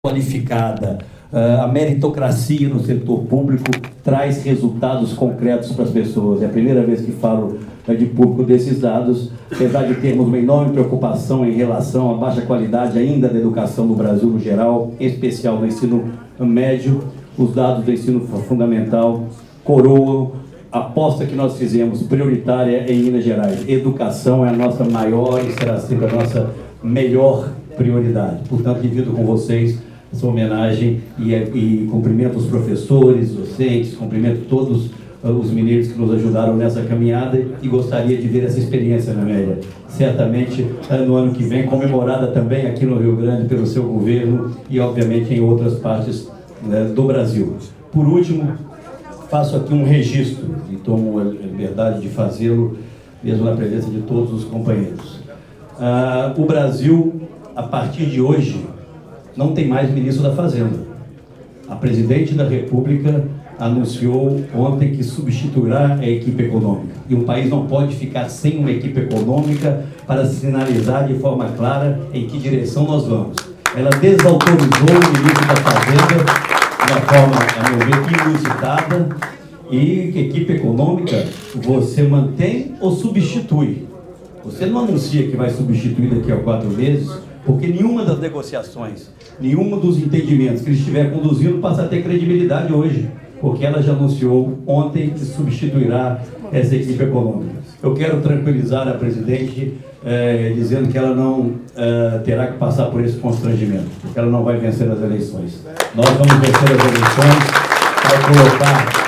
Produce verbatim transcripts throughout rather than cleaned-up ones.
qualificada, a meritocracia no setor público traz resultados concretos para as pessoas. É a primeira vez que falo de público desses dados, apesar de termos uma enorme preocupação em relação à baixa qualidade ainda da educação no Brasil no geral, em especial no ensino médio. Os dados do ensino fundamental coroam a aposta que nós fizemos prioritária em Minas Gerais. Educação é a nossa maior e será sempre a nossa melhor prioridade. Portanto, divido com vocês essa homenagem e, e cumprimento os professores, docentes, cumprimento todos uh, os mineiros que nos ajudaram nessa caminhada e gostaria de ver essa experiência, na Amélia. Certamente, uh, no ano que vem, comemorada também aqui no Rio Grande pelo seu governo e, obviamente, em outras partes uh, do Brasil. Por último, faço aqui um registro e tomo a liberdade de fazê-lo, mesmo na presença de todos os companheiros. Uh, o Brasil, a partir de hoje, não tem mais ministro da Fazenda. A presidente da República anunciou ontem que substituirá a equipe econômica. E o país não pode ficar sem uma equipe econômica para sinalizar de forma clara em que direção nós vamos. Ela desautorizou o ministro da Fazenda de uma forma, a meu ver, inusitada. E equipe econômica você mantém ou substitui? Você não anuncia que vai substituir daqui a quatro meses, porque nenhuma das negociações, nenhum dos entendimentos que ele estiver conduzindo passa a ter credibilidade hoje, porque ela já anunciou ontem que substituirá essa equipe econômica. Eu quero tranquilizar a presidente, eh, dizendo que ela não eh, terá que passar por esse constrangimento, porque ela não vai vencer as eleições. Nós vamos vencer as eleições para colocar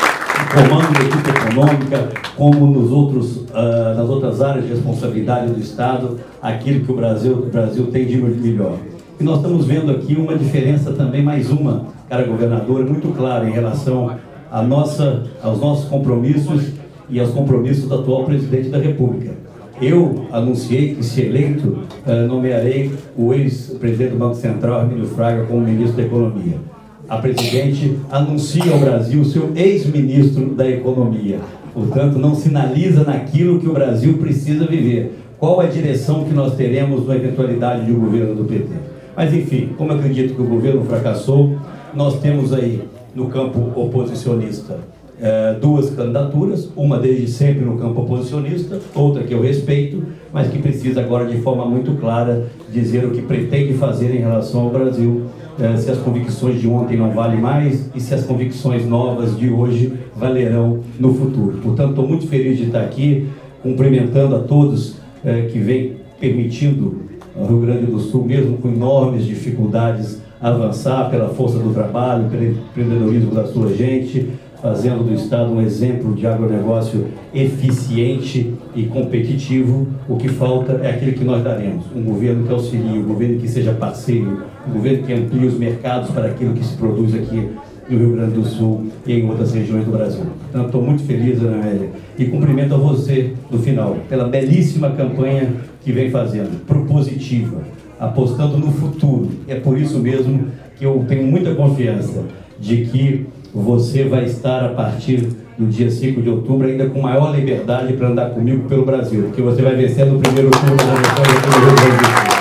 o comando da equipe econômica, como nos outros, uh, nas outras áreas de responsabilidade do Estado, aquilo que o Brasil, o Brasil tem de melhor. E nós estamos vendo aqui uma diferença também, mais uma, cara governadora, muito clara em relação à nossa, aos nossos compromissos e aos compromissos do atual presidente da República. Eu anunciei que, se eleito, uh, nomearei o ex-presidente do Banco Central, Armínio Fraga, como ministro da Economia. A presidente anuncia ao Brasil o seu ex-ministro da Economia. Portanto, não sinaliza naquilo que o Brasil precisa viver. Qual a direção que nós teremos na eventualidade de um governo do P T? Mas, enfim, como eu acredito que o governo fracassou, nós temos aí, no campo oposicionista, eh, duas candidaturas, uma desde sempre no campo oposicionista, outra que eu respeito, mas que precisa agora, de forma muito clara, dizer o que pretende fazer em relação ao Brasil, se as convicções de ontem não valem mais e se as convicções novas de hoje valerão no futuro. Portanto, estou muito feliz de estar aqui, cumprimentando a todos eh, que vêm permitindo ao Rio Grande do Sul, mesmo com enormes dificuldades, avançar pela força do trabalho, pelo empreendedorismo da sua gente, fazendo do Estado um exemplo de agronegócio eficiente e competitivo. O que falta é aquilo que nós daremos, um governo que auxilie, um governo que seja parceiro, um governo que amplie os mercados para aquilo que se produz aqui no Rio Grande do Sul e em outras regiões do Brasil. Portanto, estou muito feliz, Ana Amélia, e cumprimento a você, no final, pela belíssima campanha que vem fazendo, propositiva, apostando no futuro. É por isso mesmo que eu tenho muita confiança de que você vai estar, a partir do dia cinco de outubro, ainda com maior liberdade para andar comigo pelo Brasil, porque você vai vencer no primeiro turno das eleições aqui no Rio Grande do Sul.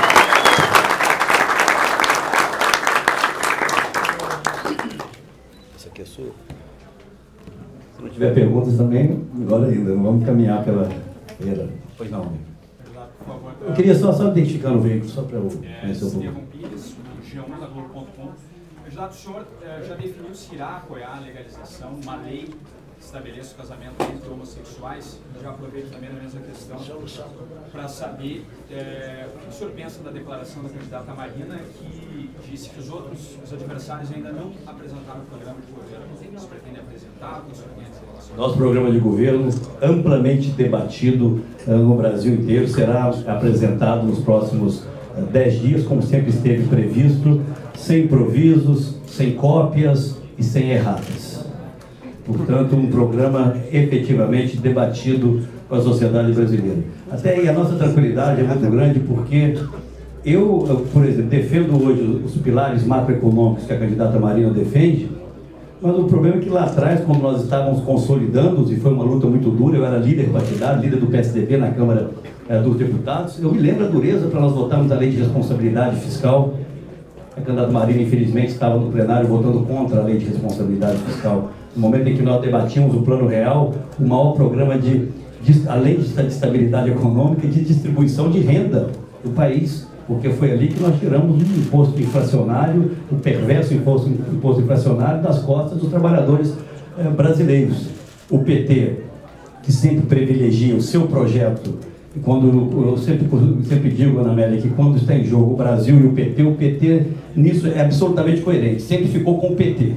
Isso aqui é sua? Se não tiver perguntas também, melhor ainda, não vamos caminhar pela feira. Pois não, amigo. Eu queria só, só identificar no veículo, só para eu conhecer um pouco. Estevão Pires, do G um da Globo ponto com. Candidato, o senhor eh, já definiu se irá apoiar a legalização, uma lei que estabeleça o casamento entre homossexuais? Eu já aproveito também na mesma questão para saber eh, o que o senhor pensa da declaração da candidata Marina, que disse que os outros, os adversários ainda não apresentaram o programa de governo. Eles pretendem apresentar? O que o senhor pensa em relação a isso? Nosso programa de governo, amplamente debatido uh, no Brasil inteiro, será apresentado nos próximos uh, dez dias, como sempre esteve previsto, sem improvisos, sem cópias e sem erratas. Portanto, um programa efetivamente debatido com a sociedade brasileira. Até aí a nossa tranquilidade é muito grande, porque eu, eu, por exemplo, defendo hoje os pilares macroeconômicos que a candidata Marina defende, mas o problema é que lá atrás, quando nós estávamos consolidando, e foi uma luta muito dura, eu era líder partidário, líder do P S D B na Câmara eh, dos Deputados, eu me lembro a dureza para nós votarmos a lei de responsabilidade fiscal. A candidata Marina, infelizmente, estava no plenário votando contra a lei de responsabilidade fiscal. No momento em que nós debatíamos o Plano Real, o maior programa de, de além de estabilidade econômica, de distribuição de renda do país, porque foi ali que nós tiramos o imposto inflacionário, o perverso imposto, imposto inflacionário das costas dos trabalhadores eh, brasileiros. O P T, que sempre privilegia o seu projeto, e quando eu sempre, sempre digo, Ana Amélia, que quando está em jogo o Brasil e o P T, o P T nisso é absolutamente coerente, sempre ficou com o P T.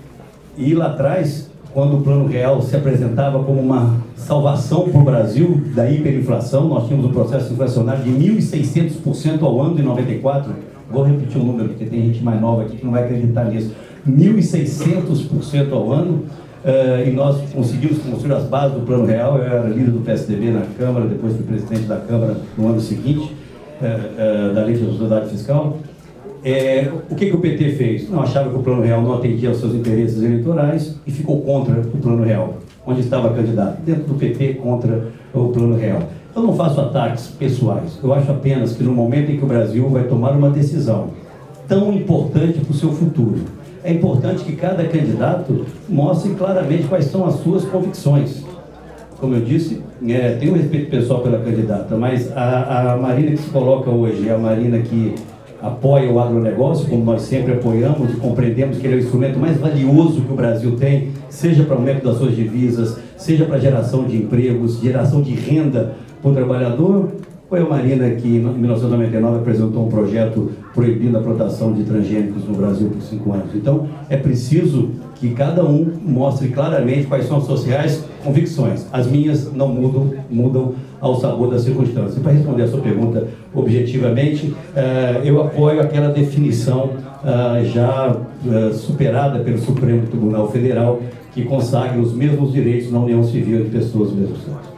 E lá atrás, quando o Plano Real se apresentava como uma salvação para o Brasil da hiperinflação, nós tínhamos um processo inflacionário de mil e seiscentos por cento ao ano em noventa e quatro. Vou repetir o número, porque tem gente mais nova aqui que não vai acreditar nisso. mil e seiscentos por cento ao ano, uh, e nós conseguimos construir as bases do Plano Real. Eu era líder do P S D B na Câmara, depois fui presidente da Câmara no ano seguinte, uh, uh, da Lei de Responsabilidade Fiscal. É, o que, que o P T fez? Não achava que o Plano Real não atendia aos seus interesses eleitorais e ficou contra o Plano Real. Onde estava candidato? Dentro do P T contra o Plano Real. Eu não faço ataques pessoais. Eu acho apenas que no momento em que o Brasil vai tomar uma decisão tão importante para o seu futuro, é importante que cada candidato mostre claramente quais são as suas convicções. Como eu disse, é, tenho respeito pessoal pela candidata, mas a, a Marina que se coloca hoje é a Marina que apoia o agronegócio, como nós sempre apoiamos e compreendemos que ele é o instrumento mais valioso que o Brasil tem, seja para o aumento das suas divisas, seja para geração de empregos, geração de renda para o trabalhador. Foi a Marina que, em mil novecentos e noventa e nove, apresentou um projeto proibindo a plantação de transgênicos no Brasil por cinco anos. Então, é preciso que cada um mostre claramente quais são as suas reais convicções. As minhas não mudam, mudam ao sabor das circunstâncias. E para responder a sua pergunta objetivamente, uh, eu apoio aquela definição uh, já uh, superada pelo Supremo Tribunal Federal, que consagra os mesmos direitos na união civil de pessoas do mesmo sexo.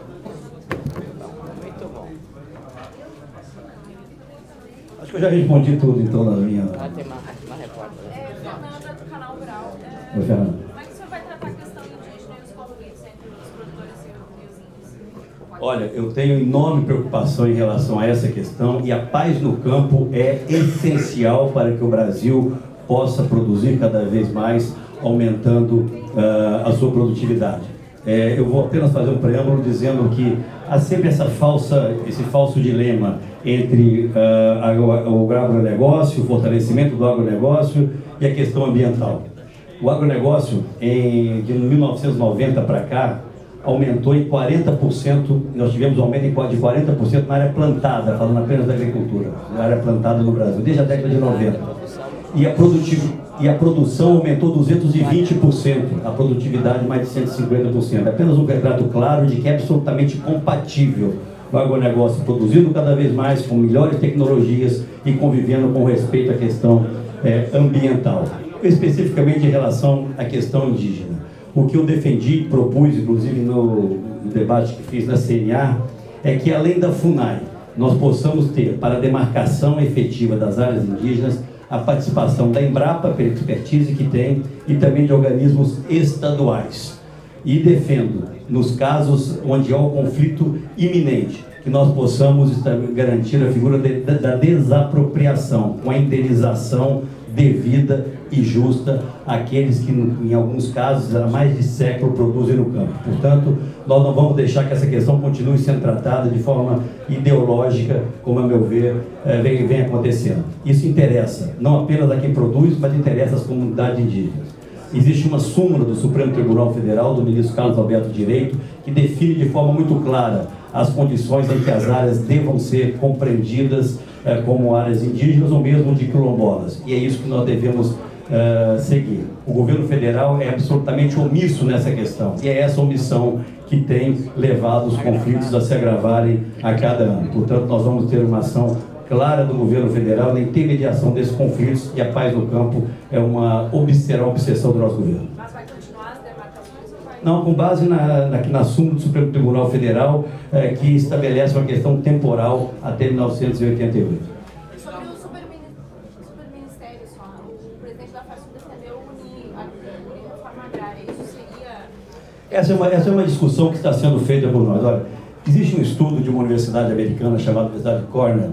Acho que eu já respondi tudo, então, na minha... Ah, tem uma, uma repórter. É, Fernanda, do Canal Rural. É, Oi, Fernanda. como é que o senhor vai tratar a questão indígena e os conflitos entre os produtores e os índios? Olha, eu tenho enorme preocupação em relação a essa questão, e a paz no campo é essencial para que o Brasil possa produzir cada vez mais, aumentando uh, a sua produtividade. É, eu vou apenas fazer um preâmbulo dizendo que há sempre essa falsa, esse falso dilema entre uh, a, o agronegócio, o fortalecimento do agronegócio e a questão ambiental. O agronegócio, em, de mil novecentos e noventa para cá, aumentou em quarenta por cento, nós tivemos um aumento de quarenta por cento na área plantada, falando apenas da agricultura, na área plantada no Brasil, desde a década de noventa. E a, produtiv, e a produção aumentou duzentos e vinte por cento, a produtividade mais de cento e cinquenta por cento. Apenas um retrato claro de que é absolutamente compatível o agronegócio produzindo cada vez mais, com melhores tecnologias e convivendo com respeito à questão é, ambiental. Especificamente em relação à questão indígena. O que eu defendi, propus, inclusive no, no debate que fiz na C N A, é que além da FUNAI, nós possamos ter, para a demarcação efetiva das áreas indígenas, a participação da Embrapa, pela expertise que tem, e também de organismos estaduais. E defendo, nos casos onde há um conflito iminente, que nós possamos garantir a figura de, da desapropriação, com a indenização devida e justa àqueles que, em alguns casos, há mais de século produzem no campo. Portanto, nós não vamos deixar que essa questão continue sendo tratada de forma ideológica, como, a meu ver, vem, vem acontecendo. Isso interessa não apenas a quem produz, mas interessa às comunidades indígenas. Existe uma súmula do Supremo Tribunal Federal, do ministro Carlos Alberto Direito, que define de forma muito clara as condições em que as áreas devam ser compreendidas eh, como áreas indígenas ou mesmo de quilombolas. E é isso que nós devemos eh, seguir. O governo federal é absolutamente omisso nessa questão. E é essa omissão que tem levado os conflitos a se agravarem a cada ano. Portanto, nós vamos ter uma ação clara do governo federal na intermediação desses conflitos, e a paz no campo é uma, será uma obsessão do nosso governo. Mas vai continuar as demarcações ou vai... Não, com base na, na, na súmula do Supremo Tribunal Federal, é, que estabelece uma questão temporal até mil novecentos e oitenta e oito. Sobre o superministério, só, o presidente da FASUB defendeu unir a unir a reforma agrária. Isso seria... Essa é, uma, essa é uma discussão que está sendo feita por nós. Olha, existe um estudo de uma universidade americana chamada Universidade Cornell,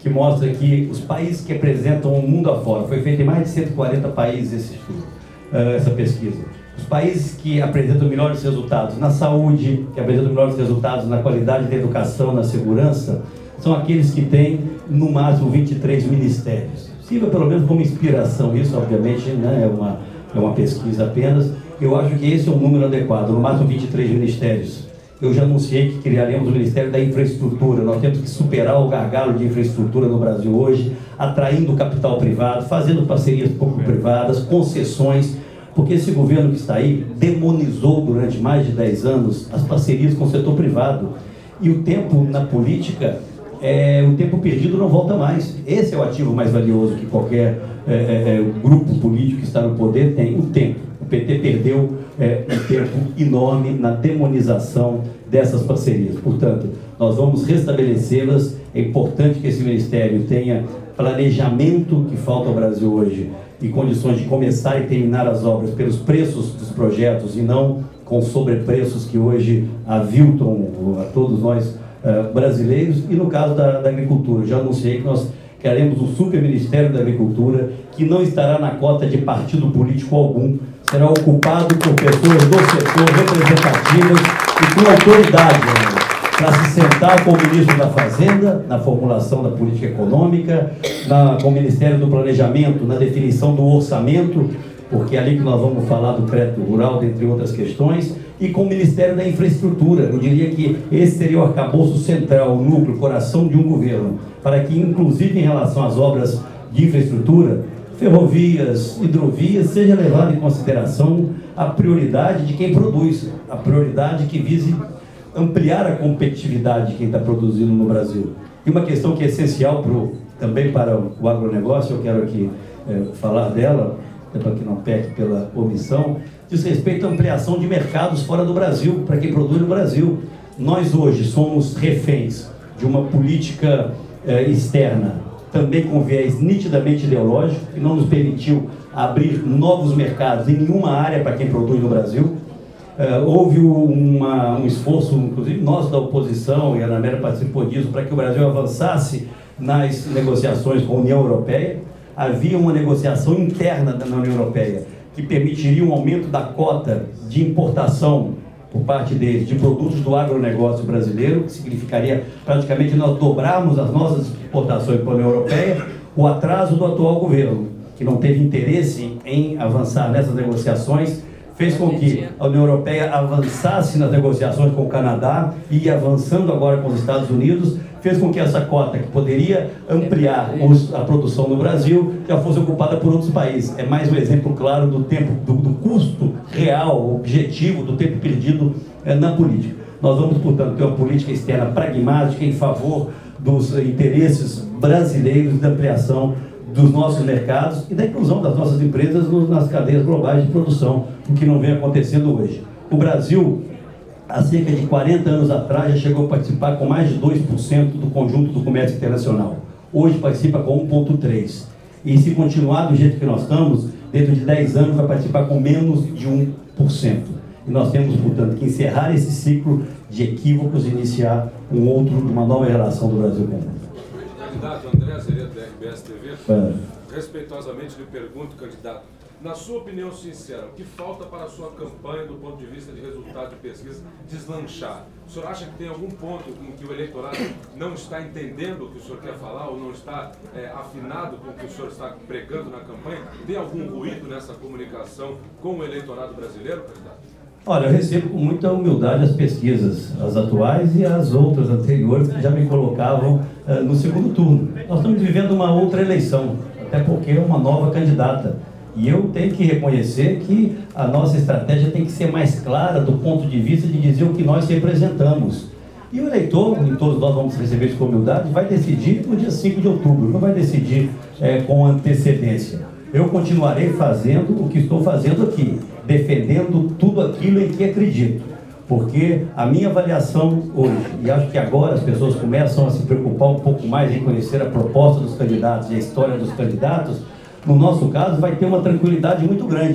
que mostra que os países que apresentam o mundo afora, foi feito em mais de cento e quarenta países esse estudo, essa pesquisa. Os países que apresentam melhores resultados na saúde, que apresentam melhores resultados na qualidade da educação, na segurança, são aqueles que têm, no máximo, vinte e três ministérios. Sirva pelo menos como inspiração, isso obviamente, né, é, uma, é uma pesquisa apenas. Eu acho que esse é um número adequado, no máximo vinte e três ministérios. Eu já anunciei que criaremos o Ministério da Infraestrutura. Nós temos que superar o gargalo de infraestrutura no Brasil hoje, atraindo capital privado, fazendo parcerias público-privadas, concessões, porque esse governo que está aí demonizou durante mais de dez anos as parcerias com o setor privado. E o tempo na política, é, o tempo perdido não volta mais. Esse é o ativo mais valioso que qualquer é, é, grupo político que está no poder tem, o tempo. O P T perdeu é, um tempo enorme na demonização dessas parcerias. Portanto, nós vamos restabelecê-las. É importante que esse ministério tenha planejamento, que falta ao Brasil hoje, e condições de começar e terminar as obras pelos preços dos projetos e não com sobrepreços que hoje aviltam a todos nós uh, brasileiros. E no caso da, da agricultura, já anunciei que nós queremos um super ministério da agricultura que não estará na cota de partido político algum, será ocupado por pessoas do setor representativas e com autoridade, né, para se sentar com o ministro da Fazenda, na formulação da política econômica, na, com o Ministério do Planejamento, na definição do orçamento, porque é ali que nós vamos falar do crédito rural, dentre outras questões, e com o Ministério da Infraestrutura. Eu diria que esse seria o arcabouço central, o núcleo, o coração de um governo, para que, inclusive em relação às obras de infraestrutura, ferrovias, hidrovias, seja levado em consideração a prioridade de quem produz, a prioridade que vise ampliar a competitividade de quem está produzindo no Brasil. E uma questão que é essencial pro, também para o agronegócio, eu quero aqui é, falar dela, para que não peque pela omissão, diz respeito à ampliação de mercados fora do Brasil, para quem produz no Brasil. Nós hoje somos reféns de uma política é, externa, também com viés nitidamente ideológico, que não nos permitiu abrir novos mercados em nenhuma área para quem produz no Brasil. Uh, houve uma, um esforço, inclusive nós da oposição, e a Ana Amélia participou disso, para que o Brasil avançasse nas negociações com a União Europeia. Havia uma negociação interna na União Europeia que permitiria um aumento da cota de importação por parte deles de produtos do agronegócio brasileiro, que significaria praticamente nós dobrarmos as nossas exportações para a União Europeia. O atraso do atual governo, que não teve interesse em avançar nessas negociações, fez com que a União Europeia avançasse nas negociações com o Canadá e avançando agora com os Estados Unidos, fez com que essa cota, que poderia ampliar os, a produção no Brasil, já fosse ocupada por outros países. É mais um exemplo claro do tempo, do, do custo real, objetivo, do tempo perdido é, na política. Nós vamos, portanto, ter uma política externa pragmática em favor dos interesses brasileiros da ampliação dos nossos mercados e da inclusão das nossas empresas nas cadeias globais de produção, o que não vem acontecendo hoje. O Brasil, há cerca de quarenta anos atrás, já chegou a participar com mais de dois por cento do conjunto do comércio internacional. Hoje participa com um vírgula três por cento. E se continuar do jeito que nós estamos, dentro de dez anos vai participar com menos de um por cento. E nós temos, portanto, que encerrar esse ciclo de equívocos e iniciar um outro, uma nova relação do Brasil com o mundo. Candidato André Zeredo, da R B S T V, é. respeitosamente lhe pergunto, candidato, na sua opinião sincera, o que falta para a sua campanha do ponto de vista de resultado de pesquisa deslanchar? O senhor acha que tem algum ponto em que o eleitorado não está entendendo o que o senhor quer falar ou não está é, afinado com o que o senhor está pregando na campanha? Tem algum ruído nessa comunicação com o eleitorado brasileiro, candidato? Olha, eu recebo com muita humildade as pesquisas, as atuais e as outras anteriores, que já me colocavam uh, no segundo turno. Nós estamos vivendo uma outra eleição, até porque é uma nova candidata. E eu tenho que reconhecer que a nossa estratégia tem que ser mais clara do ponto de vista de dizer o que nós representamos. E o eleitor, e todos nós vamos receber isso com humildade, vai decidir no dia cinco de outubro, não vai decidir é, com antecedência. Eu continuarei fazendo o que estou fazendo aqui, defendendo tudo aquilo em que acredito, porque a minha avaliação hoje, e acho que agora as pessoas começam a se preocupar um pouco mais em conhecer a proposta dos candidatos e a história dos candidatos, no nosso caso vai ter uma tranquilidade muito grande,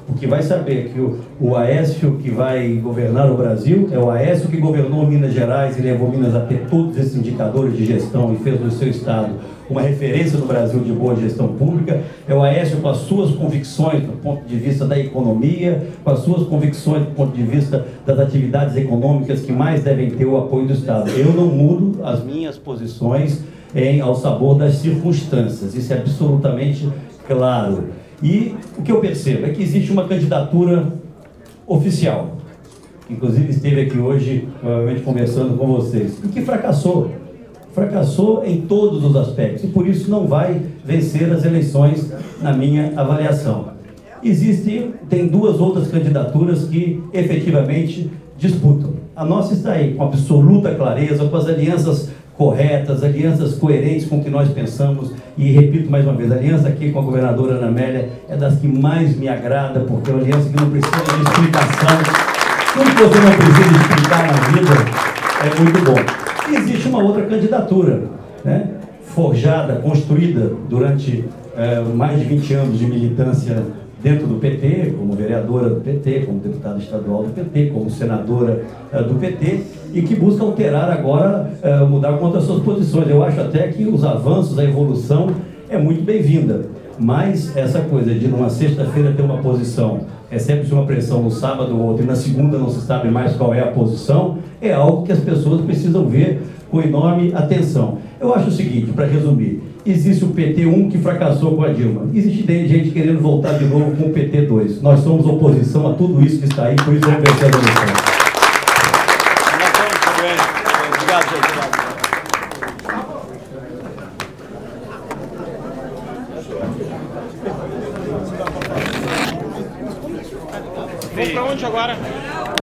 porque vai saber que o, o Aécio que vai governar o Brasil é o Aécio que governou Minas Gerais e levou Minas a ter todos esses indicadores de gestão e fez do seu estado uma referência no Brasil de boa gestão pública. É o Aécio com as suas convicções do ponto de vista da economia, com as suas convicções do ponto de vista das atividades econômicas que mais devem ter o apoio do Estado. Eu não mudo as minhas posições em, ao sabor das circunstâncias, isso é absolutamente claro. E o que eu percebo é que existe uma candidatura oficial, inclusive esteve aqui hoje, provavelmente conversando com vocês, e que fracassou, fracassou em todos os aspectos, e por isso não vai vencer as eleições, na minha avaliação. Existem, tem duas outras candidaturas que efetivamente disputam. A nossa está aí, com absoluta clareza, com as alianças corretas, alianças coerentes com o que nós pensamos, e repito mais uma vez, a aliança aqui com a governadora Ana Amélia é das que mais me agrada, porque é uma aliança que não precisa de explicação. Tudo que você não precisa explicar na vida é muito bom. E existe uma outra candidatura, né? Forjada, construída durante é, mais de vinte anos de militância dentro do P T, como vereadora do P T, como deputada estadual do P T, como senadora uh, do P T, e que busca alterar agora, uh, mudar contra as suas posições. Eu acho até que os avanços, a evolução é muito bem-vinda, mas essa coisa de numa sexta-feira ter uma posição, recebe-se uma pressão no sábado ou outro, e na segunda não se sabe mais qual é a posição, é algo que as pessoas precisam ver com enorme atenção. Eu acho o seguinte, para resumir, existe o P T um que fracassou com a Dilma. Existe gente querendo voltar de novo com o P T dois. Nós somos oposição a tudo isso que está aí, por isso vamos vencer a eleição. Obrigado, gente. Vamos para onde agora?